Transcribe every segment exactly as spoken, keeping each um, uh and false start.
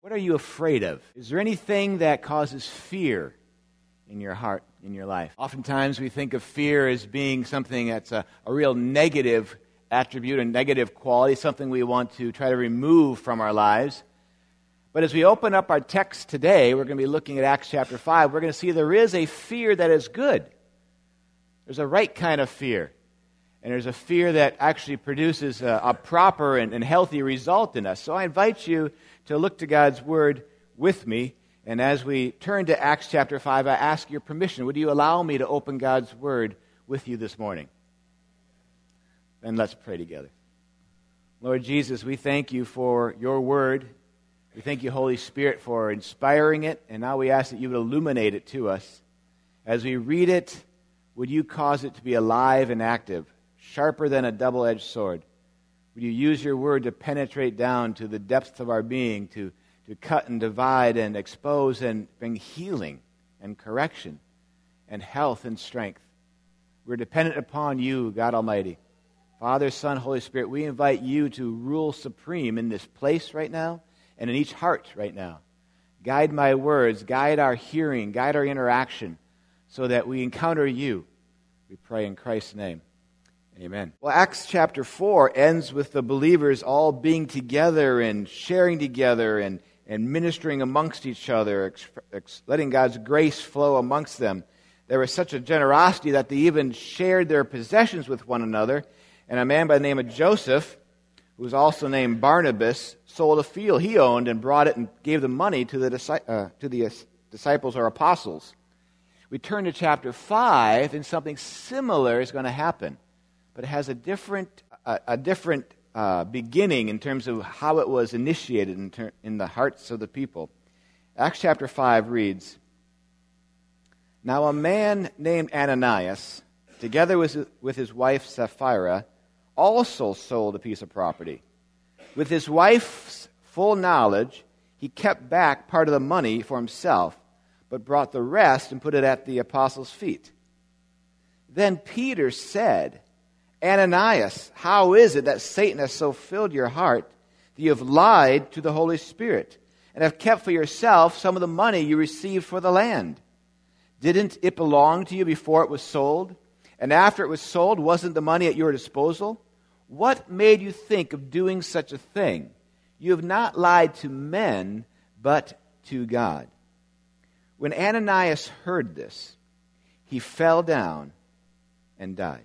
What are you afraid of? Is there anything that causes fear in your heart, in your life? Oftentimes we think of fear as being something that's a, a real negative attribute, a negative quality, something we want to try to remove from our lives. But as we open up our text today, we're going to be looking at Acts chapter five, we're going to see there is a fear that is good. There's a right kind of fear. And there's a fear that actually produces a, a proper and, and healthy result in us. So I invite you to look to God's Word with me. And as we turn to Acts chapter five, I ask your permission. Would you allow me to open God's Word with you this morning? Then let's pray together. Lord Jesus, we thank you for your Word. We thank you, Holy Spirit, for inspiring it. And now we ask that you would illuminate it to us. As we read it, would you cause it to be alive and active, sharper than a double-edged sword? Would you use your word to penetrate down to the depths of our being, to, to cut and divide and expose and bring healing and correction and health and strength? We're dependent upon you, God Almighty. Father, Son, Holy Spirit, we invite you to rule supreme in this place right now and in each heart right now. Guide my words, guide our hearing, guide our interaction so that we encounter you. We pray in Christ's name. Amen. Well, Acts chapter four ends with the believers all being together and sharing together and, and ministering amongst each other, ex, ex, letting God's grace flow amongst them. There was such a generosity that they even shared their possessions with one another. And a man by the name of Joseph, who was also named Barnabas, sold a field he owned and brought it and gave the money to the, uh, to the disciples or apostles. We turn to chapter five, and something similar is going to happen. But it has a different, a, a different uh, beginning in terms of how it was initiated in, ter- in the hearts of the people. Acts chapter five reads, "Now a man named Ananias, together with, with his wife Sapphira, also sold a piece of property. With his wife's full knowledge, he kept back part of the money for himself, but brought the rest and put it at the apostles' feet. Then Peter said, 'Ananias, how is it that Satan has so filled your heart that you have lied to the Holy Spirit and have kept for yourself some of the money you received for the land? Didn't it belong to you before it was sold? And after it was sold, wasn't the money at your disposal? What made you think of doing such a thing? You have not lied to men, but to God.' When Ananias heard this, he fell down and died.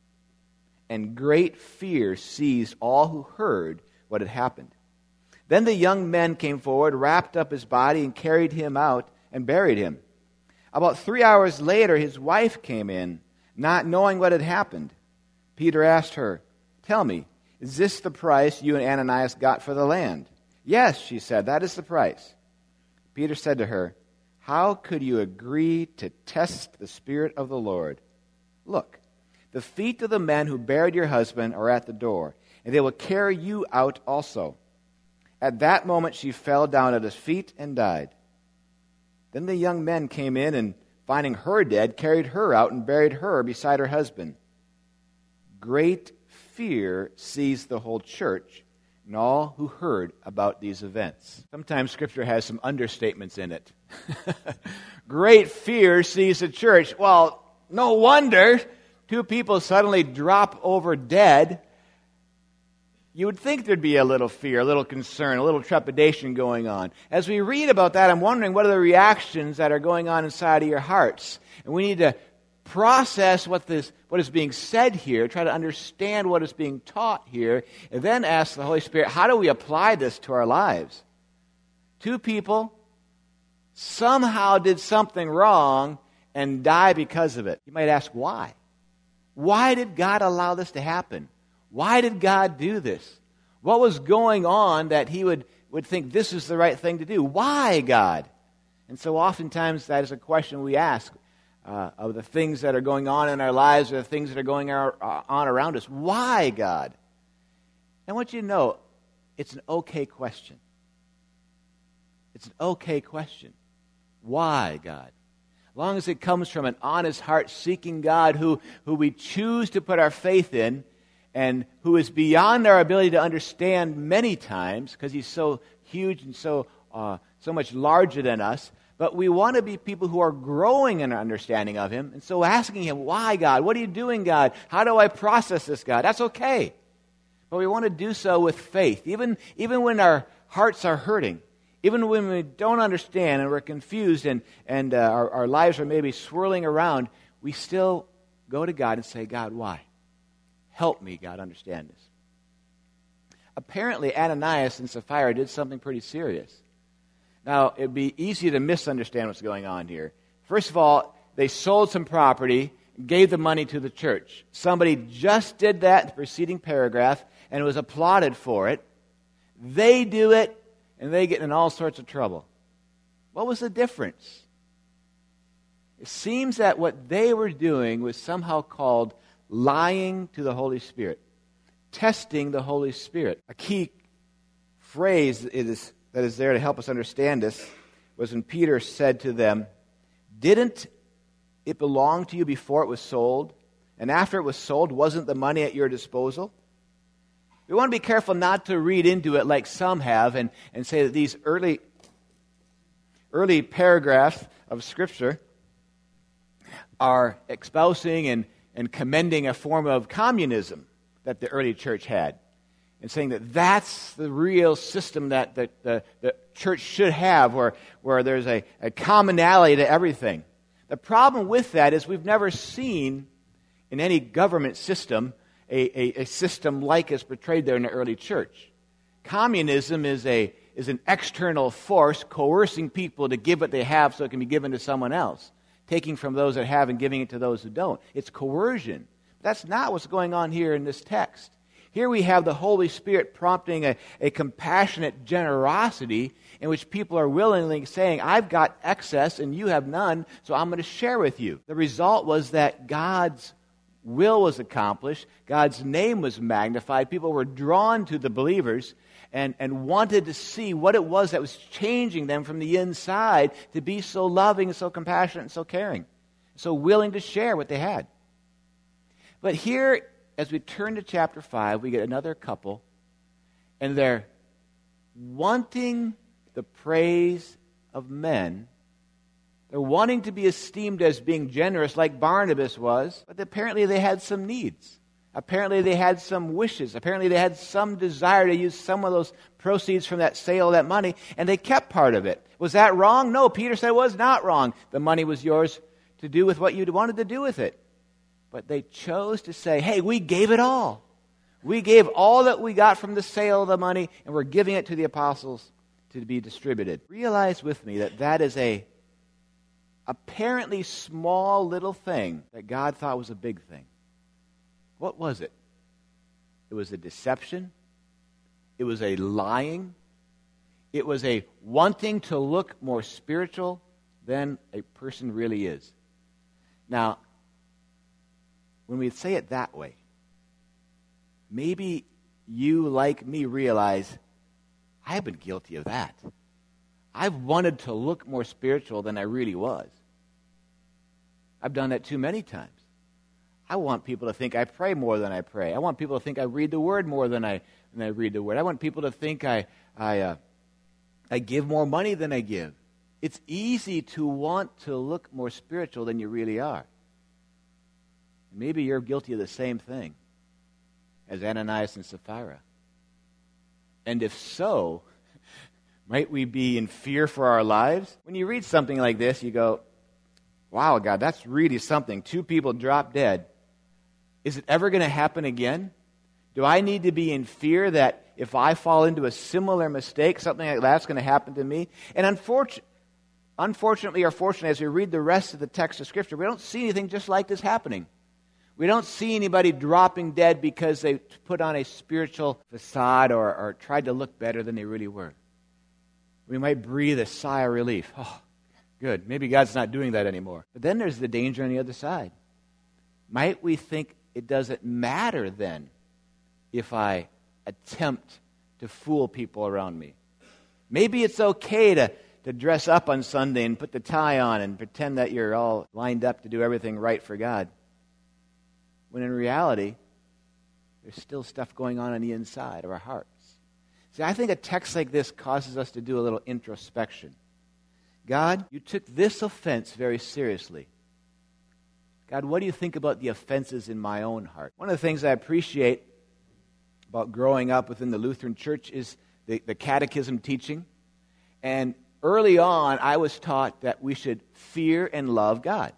And great fear seized all who heard what had happened. Then the young men came forward, wrapped up his body, and carried him out and buried him. About three hours later, his wife came in, not knowing what had happened. Peter asked her, 'Tell me, is this the price you and Ananias got for the land?' 'Yes,' she said, 'that is the price.' Peter said to her, 'How could you agree to test the Spirit of the Lord? Look, the feet of the men who buried your husband are at the door, and they will carry you out also.' At that moment she fell down at his feet and died. Then the young men came in, and finding her dead, carried her out and buried her beside her husband. Great fear seized the whole church and all who heard about these events." Sometimes Scripture has some understatements in it. Great fear seized the church. Well, no wonder two people suddenly drop over dead. You would think there'd be a little fear, a little concern, a little trepidation going on. As we read about that, I'm wondering what are the reactions that are going on inside of your hearts. And we need to process what this, what is being said here, try to understand what is being taught here, and then ask the Holy Spirit, how do we apply this to our lives? Two people somehow did something wrong and die because of it. You might ask, why? Why did God allow this to happen? Why did God do this? What was going on that he would, would think this is the right thing to do? Why, God? And so oftentimes that is a question we ask uh, of the things that are going on in our lives or the things that are going on around us. Why, God? And I want you to know, it's an okay question. It's an okay question. Why, God? As long as it comes from an honest heart seeking God who, who we choose to put our faith in and who is beyond our ability to understand many times because he's so huge and so uh, so much larger than us, but we want to be people who are growing in our understanding of him. And so asking him, why, God? What are you doing, God? How do I process this, God? That's okay. But we want to do so with faith, even, even when our hearts are hurting, even when we don't understand and we're confused and, and uh, our, our lives are maybe swirling around, we still go to God and say, God, why? Help me, God, understand this. Apparently, Ananias and Sapphira did something pretty serious. Now, it would be easy to misunderstand what's going on here. First of all, they sold some property, gave the money to the church. Somebody just did that in the preceding paragraph and was applauded for it. They do it, and they get in all sorts of trouble. What was the difference? It seems that what they were doing was somehow called lying to the Holy Spirit, testing the Holy Spirit. A key phrase is, that is there to help us understand this was when Peter said to them, didn't it belong to you before it was sold? And after it was sold, wasn't the money at your disposal? We want to be careful not to read into it like some have and, and say that these early, early paragraphs of Scripture are espousing and, and commending a form of communism that the early church had, and saying that that's the real system that the, the, the church should have, where, where there's a, a commonality to everything. The problem with that is we've never seen in any government system a, a, a system like is portrayed there in the early church. Communism is a is an external force coercing people to give what they have so it can be given to someone else, taking from those that have and giving it to those who don't. It's coercion. That's not what's going on here in this text. Here we have the Holy Spirit prompting a, a compassionate generosity in which people are willingly saying, I've got excess and you have none, so I'm going to share with you. The result was that God's will was accomplished, God's name was magnified, people were drawn to the believers and, and wanted to see what it was that was changing them from the inside to be so loving and so compassionate and so caring, so willing to share what they had. But here, as we turn to chapter five, we get another couple, and they're wanting the praise of men. They're wanting to be esteemed as being generous like Barnabas was, but apparently they had some needs. Apparently they had some wishes. Apparently they had some desire to use some of those proceeds from that sale of that money, and they kept part of it. Was that wrong? No, Peter said it was not wrong. The money was yours to do with what you wanted to do with it. But they chose to say, hey, we gave it all. We gave all that we got from the sale of the money, and we're giving it to the apostles to be distributed. Realize with me that that is a apparently small little thing that God thought was a big thing. What was it? It was a deception. It was a lying. It was a wanting to look more spiritual than a person really is. Now, when we say it that way, maybe you, like me, realize, I have been guilty of that. I've wanted to look more spiritual than I really was. I've done that too many times. I want people to think I pray more than I pray. I want people to think I read the Word more than I, than I read the Word. I want people to think I, I, uh, I give more money than I give. It's easy to want to look more spiritual than you really are. Maybe you're guilty of the same thing as Ananias and Sapphira. And if so, might we be in fear for our lives? When you read something like this, you go, wow, God, that's really something. Two people drop dead. Is it ever going to happen again? Do I need to be in fear that if I fall into a similar mistake, something like that's going to happen to me? And unfortunately, unfortunately or fortunately, as we read the rest of the text of Scripture, we don't see anything just like this happening. We don't see anybody dropping dead because they put on a spiritual facade or, or tried to look better than they really were. We might breathe a sigh of relief. Oh, good. Maybe God's not doing that anymore. But then there's the danger on the other side. Might we think it doesn't matter then if I attempt to fool people around me? Maybe it's okay to, to dress up on Sunday and put the tie on and pretend that you're all lined up to do everything right for God. When in reality, there's still stuff going on on the inside of our hearts. See, I think a text like this causes us to do a little introspection. God, you took this offense very seriously. God, what do you think about the offenses in my own heart? One of the things I appreciate about growing up within the Lutheran Church is the, the catechism teaching. And early on, I was taught that we should fear and love God.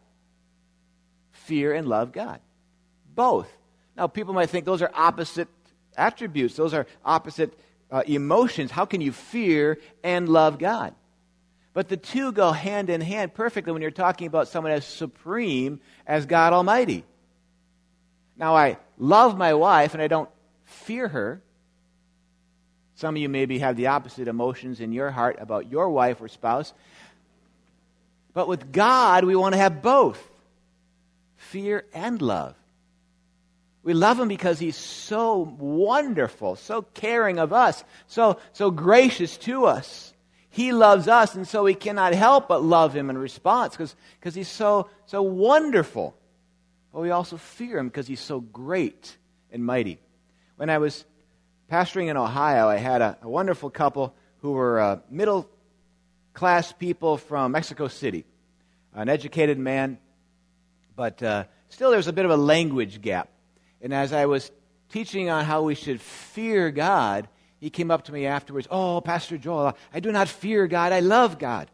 Fear and love God. Both. Now, people might think those are opposite attributes. Those are opposite uh, emotions. How can you fear and love God? But the two go hand in hand perfectly when you're talking about someone as supreme as God Almighty. Now, I love my wife and I don't fear her. Some of you maybe have the opposite emotions in your heart about your wife or spouse. But with God, we want to have both. Fear and love. We love Him because He's so wonderful, so caring of us, so, so gracious to us. He loves us, and so we cannot help but love Him in response because He's so, so wonderful. But we also fear Him because He's so great and mighty. When I was pastoring in Ohio, I had a, a wonderful couple who were uh, middle-class people from Mexico City. An educated man, but uh, still there was a bit of a language gap. And as I was teaching on how we should fear God, he came up to me afterwards, "Oh, Pastor Joel, I do not fear God, I love God."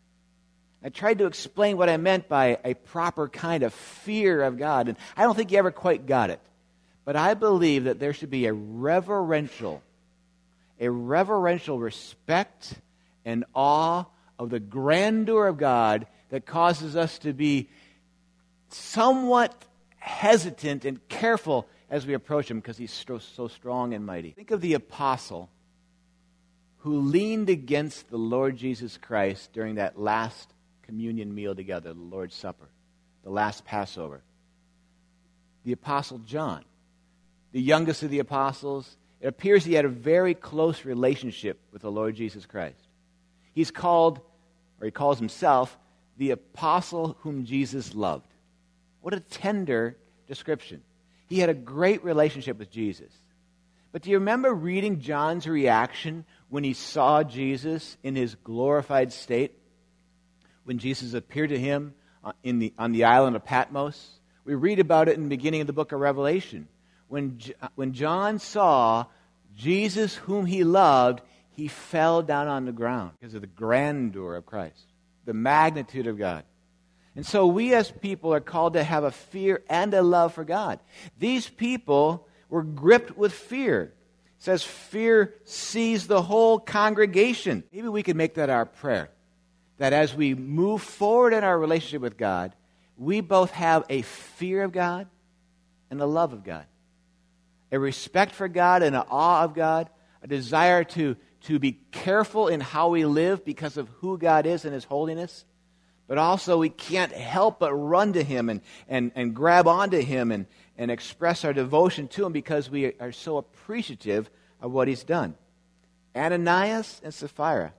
I tried to explain what I meant by a proper kind of fear of God, and I don't think he ever quite got it. But I believe that there should be a reverential, a reverential respect and awe of the grandeur of God that causes us to be somewhat hesitant and careful as we approach Him because He's so, so strong and mighty. Think of the apostle who leaned against the Lord Jesus Christ during that last communion meal together, the Lord's Supper, the last Passover. The apostle John, the youngest of the apostles. It appears he had a very close relationship with the Lord Jesus Christ. He's called, or he calls himself, the apostle whom Jesus loved. What a tender description. He had a great relationship with Jesus. But do you remember reading John's reaction when he saw Jesus in his glorified state? When Jesus appeared to him in the, on the island of Patmos? We read about it in the beginning of the book of Revelation. When, when John saw Jesus whom he loved, he fell down on the ground because of the grandeur of Christ, the magnitude of God. And so we as people are called to have a fear and a love for God. These people were gripped with fear. It says fear seized the whole congregation. Maybe we could make that our prayer. That as we move forward in our relationship with God, we both have a fear of God and a love of God. A respect for God and an awe of God. A desire to, to be careful in how we live because of who God is and His holiness. But also we can't help but run to Him and, and, and grab onto Him and, and express our devotion to Him because we are so appreciative of what He's done. Ananias and Sapphira.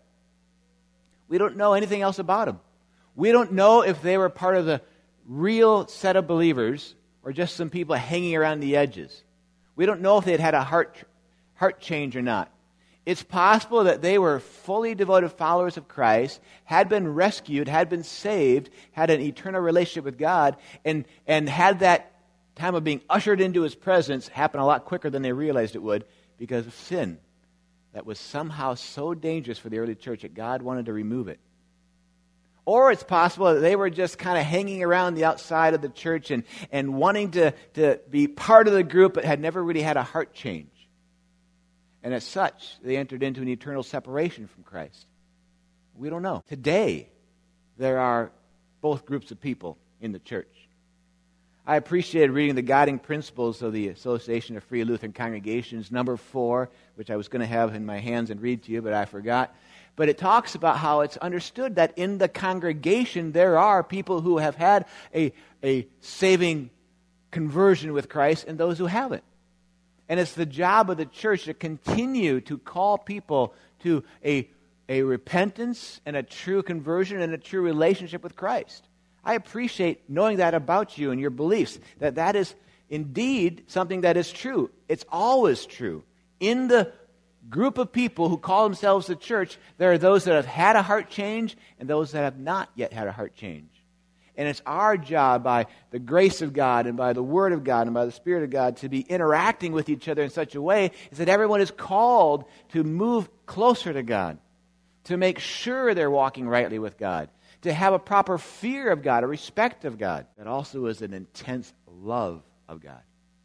We don't know anything else about them. We don't know if they were part of the real set of believers or just some people hanging around the edges. We don't know if they had had a heart, heart change or not. It's possible that they were fully devoted followers of Christ, had been rescued, had been saved, had an eternal relationship with God, and, and had that time of being ushered into His presence happen a lot quicker than they realized it would because of sin that was somehow so dangerous for the early church that God wanted to remove it. Or it's possible that they were just kind of hanging around the outside of the church and, and wanting to, to be part of the group but had never really had a heart change. And as such, they entered into an eternal separation from Christ. We don't know. Today, there are both groups of people in the church. I appreciated reading the guiding principles of the Association of Free Lutheran Congregations, number four, which I was going to have in my hands and read to you, but I forgot. But it talks about how it's understood that in the congregation there are people who have had a, a saving conversion with Christ and those who haven't. And it's the job of the church to continue to call people to a, a repentance and a true conversion and a true relationship with Christ. I appreciate knowing that about you and your beliefs, that that is indeed something that is true. It's always true. In the group of people who call themselves the church, there are those that have had a heart change and those that have not yet had a heart change. And it's our job, by the grace of God and by the Word of God and by the Spirit of God, to be interacting with each other in such a way is that everyone is called to move closer to God, to make sure they're walking rightly with God, to have a proper fear of God, a respect of God, that also is an intense love of God.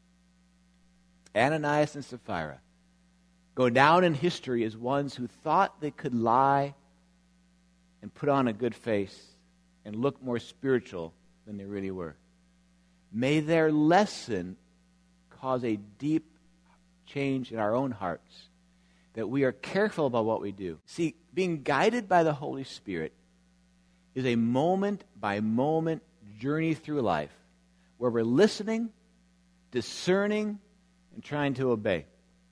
Ananias and Sapphira go down in history as ones who thought they could lie and put on a good face and look more spiritual than they really were. May their lesson cause a deep change in our own hearts, that we are careful about what we do. See, being guided by the Holy Spirit is a moment-by-moment journey through life where we're listening, discerning, and trying to obey.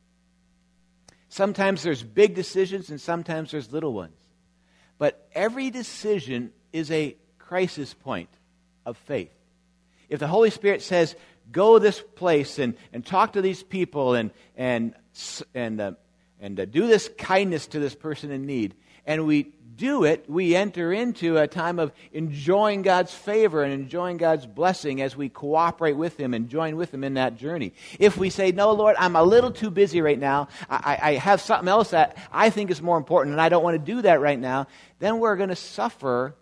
Sometimes there's big decisions and sometimes there's little ones. But every decision is a crisis point of faith. If the Holy Spirit says, go this place and, and talk to these people and and and uh, and uh, do this kindness to this person in need, and we do it, we enter into a time of enjoying God's favor and enjoying God's blessing as we cooperate with Him and join with Him in that journey. If we say, no, Lord, I'm a little too busy right now, I, I have something else that I think is more important and I don't want to do that right now, then we're going to suffer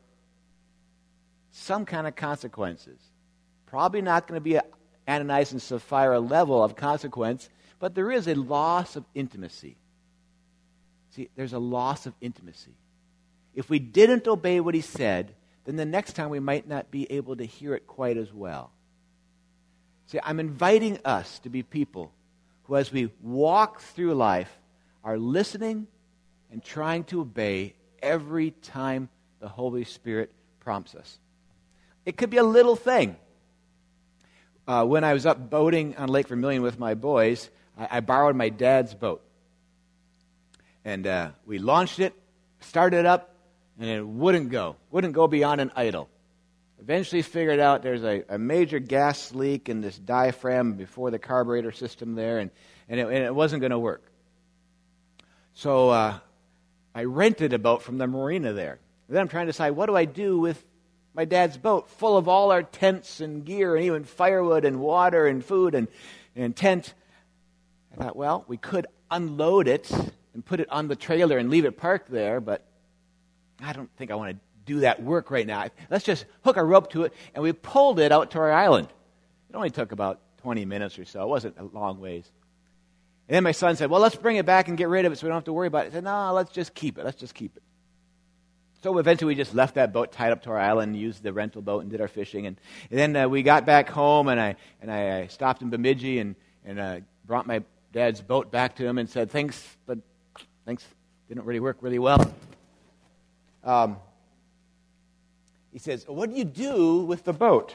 some kind of consequences. Probably not going to be an Ananias and Sapphira level of consequence, but there is a loss of intimacy. See, there's a loss of intimacy. If we didn't obey what He said, then the next time we might not be able to hear it quite as well. See, I'm inviting us to be people who, as we walk through life, are listening and trying to obey every time the Holy Spirit prompts us. It could be a little thing. Uh, when I was up boating on Lake Vermilion with my boys, I, I borrowed my dad's boat. And uh, we launched it, started it up, and it wouldn't go. Wouldn't go beyond an idle. Eventually figured out there's a, a major gas leak in this diaphragm before the carburetor system there, and, and, it, and it wasn't going to work. So uh, I rented a boat from the marina there. And then I'm trying to decide, what do I do with my dad's boat full of all our tents and gear and even firewood and water and food and, and tent? I thought, well, we could unload it and put it on the trailer and leave it parked there, but I don't think I want to do that work right now. Let's just hook a rope to it, and we pulled it out to our island. It only took about twenty minutes or so. It wasn't a long ways. And then my son said, well, let's bring it back and get rid of it so we don't have to worry about it. I said, no, let's just keep it. Let's just keep it. So eventually we just left that boat tied up to our island, used the rental boat, and did our fishing. And, and then uh, we got back home, and I and I, I stopped in Bemidji and, and uh, brought my dad's boat back to him and said, thanks, but thanks, didn't really work really well. Um, he says, what do you do with the boat?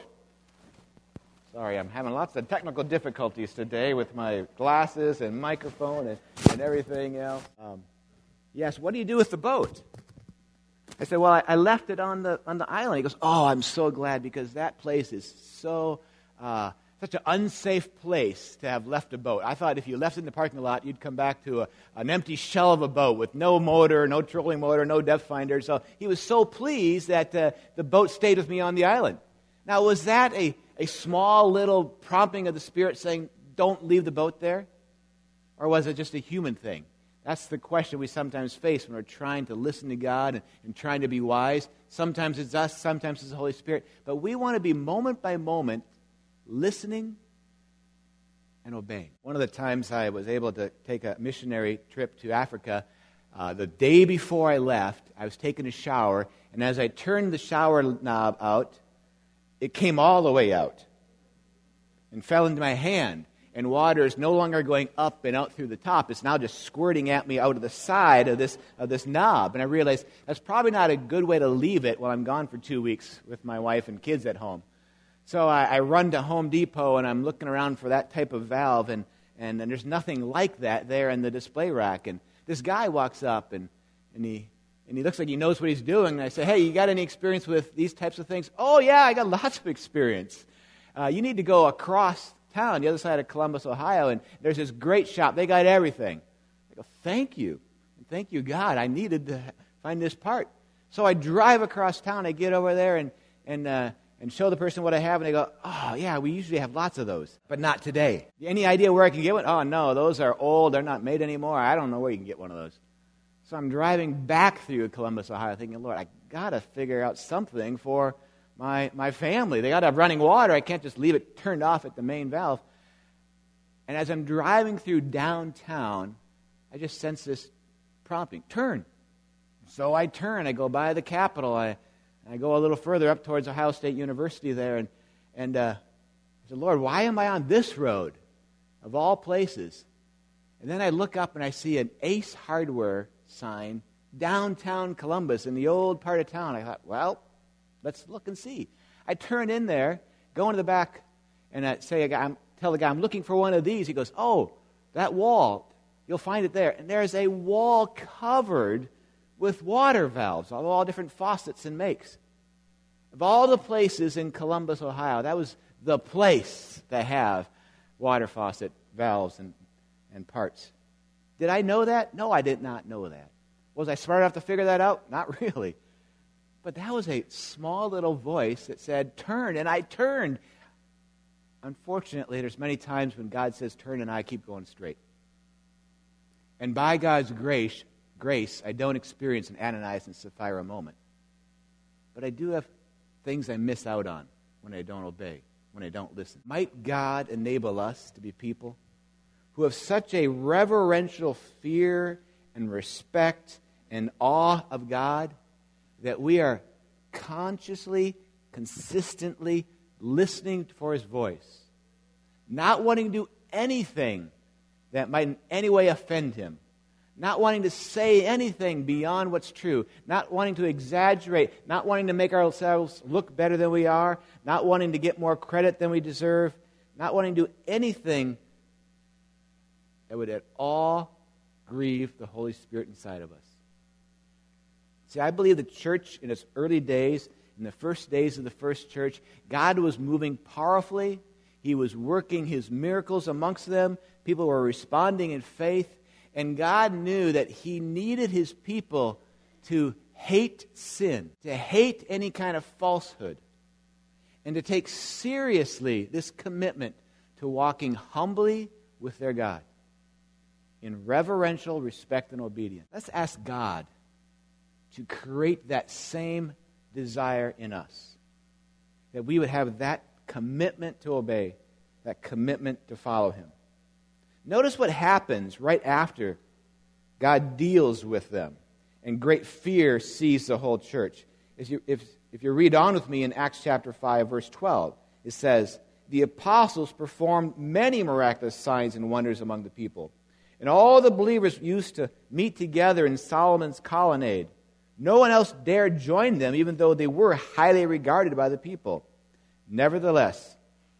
Sorry, I'm having lots of technical difficulties today with my glasses and microphone and, and everything else. Um, he asked, what do you do with the boat? I said, well, I, I left it on the on the island. He goes, oh, I'm so glad, because that place is so uh, such an unsafe place to have left a boat. I thought if you left it in the parking lot, you'd come back to a, an empty shell of a boat with no motor, no trolling motor, no depth finder. So he was so pleased that uh, the boat stayed with me on the island. Now, was that a, a small little prompting of the Spirit saying, don't leave the boat there? Or was it just a human thing? That's the question we sometimes face when we're trying to listen to God and, and trying to be wise. Sometimes it's us, sometimes it's the Holy Spirit. But we want to be moment by moment listening and obeying. One of the times I was able to take a missionary trip to Africa, uh, the day before I left, I was taking a shower, and as I turned the shower knob out, it came all the way out and fell into my hand. And water is no longer going up and out through the top. It's now just squirting at me out of the side of this of this knob. And I realized that's probably not a good way to leave it while I'm gone for two weeks with my wife and kids at home. So I, I run to Home Depot, and I'm looking around for that type of valve, and, and, and there's nothing like that there in the display rack. And this guy walks up, and, and he and he looks like he knows what he's doing. And I say, hey, you got any experience with these types of things? Oh, yeah, I got lots of experience. Uh, you need to go across town, the other side of Columbus, Ohio, and there's this great shop. They got everything. I go, thank you. And thank you, God. I needed to find this part. So I drive across town. I get over there and and uh, and show the person what I have, and they go, oh, yeah, we usually have lots of those, but not today. Any idea where I can get one? Oh, no, those are old. They're not made anymore. I don't know where you can get one of those. So I'm driving back through Columbus, Ohio, thinking, Lord, I got to figure out something for my my family. They got to have running water. I can't just leave it turned off at the main valve. And as I'm driving through downtown, I just sense this prompting, turn. So I turn. I go by the Capitol. I I go a little further up towards Ohio State University there, and and uh, I said, Lord, why am I on this road, of all places? And then I look up and I see an Ace Hardware sign downtown Columbus in the old part of town. I thought, well, let's look and see. I turn in there, go into the back, and I say, a guy, I'm, tell the guy, I'm looking for one of these. He goes, oh, that wall, you'll find it there. And there's a wall covered with water valves of all different faucets and makes. Of all the places in Columbus, Ohio, that was the place to have water faucet valves and, and parts. Did I know that? No, I did not know that. Was I smart enough to figure that out? Not really. But that was a small little voice that said, turn, and I turned. Unfortunately, there's many times when God says turn and I keep going straight. And by God's grace, grace, I don't experience an Ananias and Sapphira moment. But I do have things I miss out on when I don't obey, when I don't listen. Might God enable us to be people who have such a reverential fear and respect and awe of God that we are consciously, consistently listening for His voice, not wanting to do anything that might in any way offend Him, not wanting to say anything beyond what's true, not wanting to exaggerate, not wanting to make ourselves look better than we are, not wanting to get more credit than we deserve, not wanting to do anything that would at all grieve the Holy Spirit inside of us. See, I believe the church in its early days, in the first days of the first church, God was moving powerfully. He was working His miracles amongst them. People were responding in faith. And God knew that He needed His people to hate sin, to hate any kind of falsehood, and to take seriously this commitment to walking humbly with their God in reverential respect and obedience. Let's ask God to create that same desire in us, that we would have that commitment to obey, that commitment to follow Him. Notice what happens right after God deals with them, and great fear seized the whole church. If you, if, if you read on with me in Acts chapter five, verse twelve, it says, the apostles performed many miraculous signs and wonders among the people. And all the believers used to meet together in Solomon's colonnade. No one else dared join them, even though they were highly regarded by the people. Nevertheless,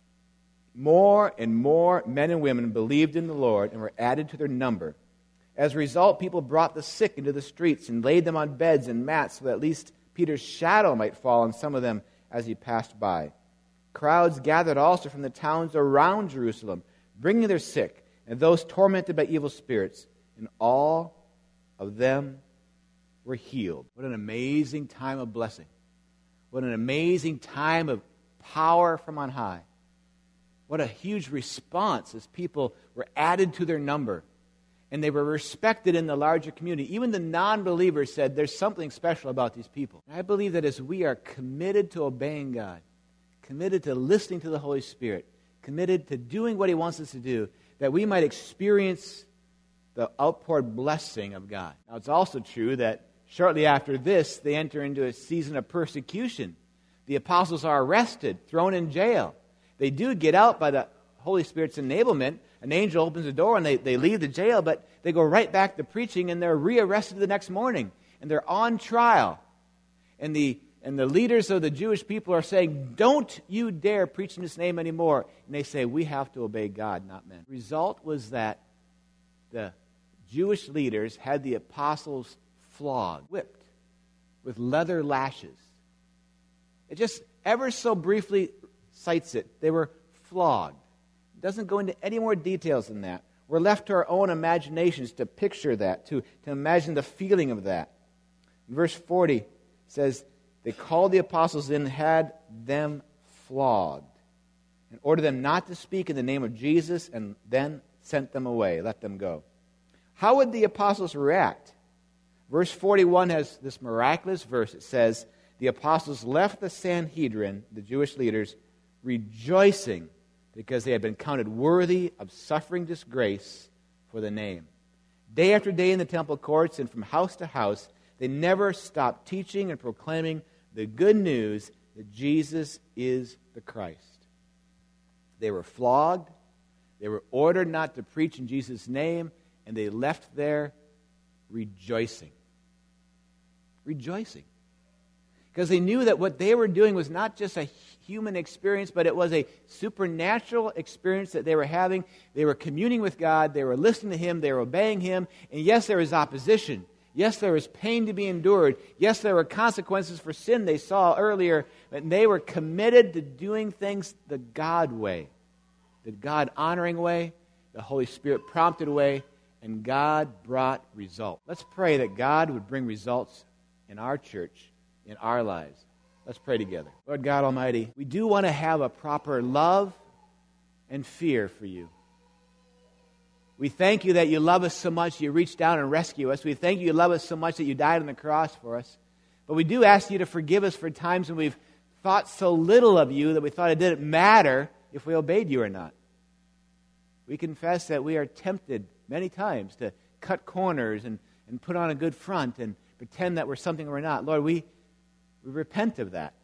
more and more men and women believed in the Lord and were added to their number. As a result, people brought the sick into the streets and laid them on beds and mats so that at least Peter's shadow might fall on some of them as he passed by. Crowds gathered also from the towns around Jerusalem, bringing their sick and those tormented by evil spirits, and all of them were healed. What an amazing time of blessing. What an amazing time of power from on high. What a huge response as people were added to their number. And they were respected in the larger community. Even the non-believers said there's something special about these people. And I believe that as we are committed to obeying God, committed to listening to the Holy Spirit, committed to doing what He wants us to do, that we might experience the outpoured blessing of God. Now, it's also true that shortly after this, they enter into a season of persecution. The apostles are arrested, thrown in jail. They do get out by the Holy Spirit's enablement. An angel opens the door and they, they leave the jail, but they go right back to preaching and they're rearrested the next morning. And they're on trial. And the and the leaders of the Jewish people are saying, don't you dare preach in His name anymore. And they say, we have to obey God, not men. The result was that the Jewish leaders had the apostles flogged, whipped, with leather lashes. It just ever so briefly cites it. They were flogged. It doesn't go into any more details than that. We're left to our own imaginations to picture that, to, to imagine the feeling of that. Verse forty says, they called the apostles in and had them flogged, and ordered them not to speak in the name of Jesus, and then sent them away, let them go. How would the apostles react? Verse forty-one has this miraculous verse. It says, the apostles left the Sanhedrin, the Jewish leaders, rejoicing because they had been counted worthy of suffering disgrace for the name. Day after day in the temple courts and from house to house, they never stopped teaching and proclaiming the good news that Jesus is the Christ. They were flogged, they were ordered not to preach in Jesus' name, and they left there rejoicing. Rejoicing. Because they knew that what they were doing was not just a human experience, but it was a supernatural experience that they were having. They were communing with God, they were listening to Him, they were obeying Him, and yes, there was opposition. Yes, there was pain to be endured. Yes, there were consequences for sin they saw earlier, but they were committed to doing things the God way, the God-honoring way, the Holy Spirit prompted way, and God brought results. Let's pray that God would bring results in our church, in our lives. Let's pray together. Lord God Almighty, we do want to have a proper love and fear for You. We thank You that You love us so much You reached down and rescue us. We thank You You love us so much that You died on the cross for us. But we do ask You to forgive us for times when we've thought so little of You that we thought it didn't matter if we obeyed You or not. We confess that we are tempted many times to cut corners and, and put on a good front and pretend that we're something we're not. Lord, we, we repent of that.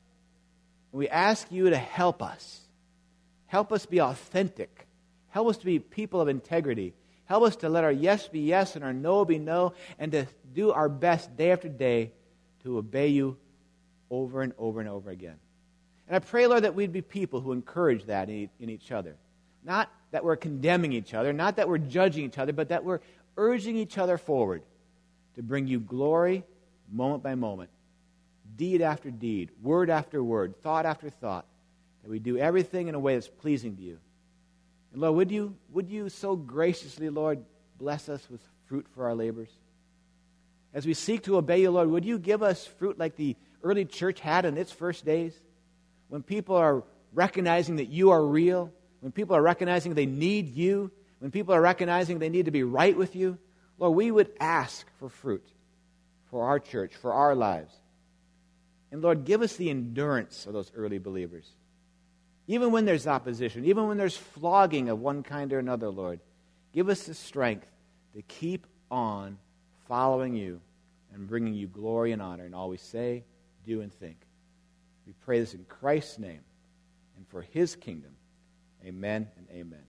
We ask You to help us. Help us be authentic. Help us to be people of integrity. Help us to let our yes be yes and our no be no, and to do our best day after day to obey You over and over and over again. And I pray, Lord, that we'd be people who encourage that in, in each other. Not that we're condemning each other, not that we're judging each other, but that we're urging each other forward to bring You glory moment by moment, deed after deed, word after word, thought after thought, that we do everything in a way that's pleasing to You. And Lord, would you, would you so graciously, Lord, bless us with fruit for our labors? As we seek to obey You, Lord, would You give us fruit like the early church had in its first days? When people are recognizing that You are real, when people are recognizing they need You, when people are recognizing they need to be right with You, Lord, we would ask for fruit for our church, for our lives. And Lord, give us the endurance of those early believers. Even when there's opposition, even when there's flogging of one kind or another, Lord, give us the strength to keep on following You and bringing You glory and honor in all we say, do, and think. We pray this in Christ's name and for His kingdom. Amen and amen.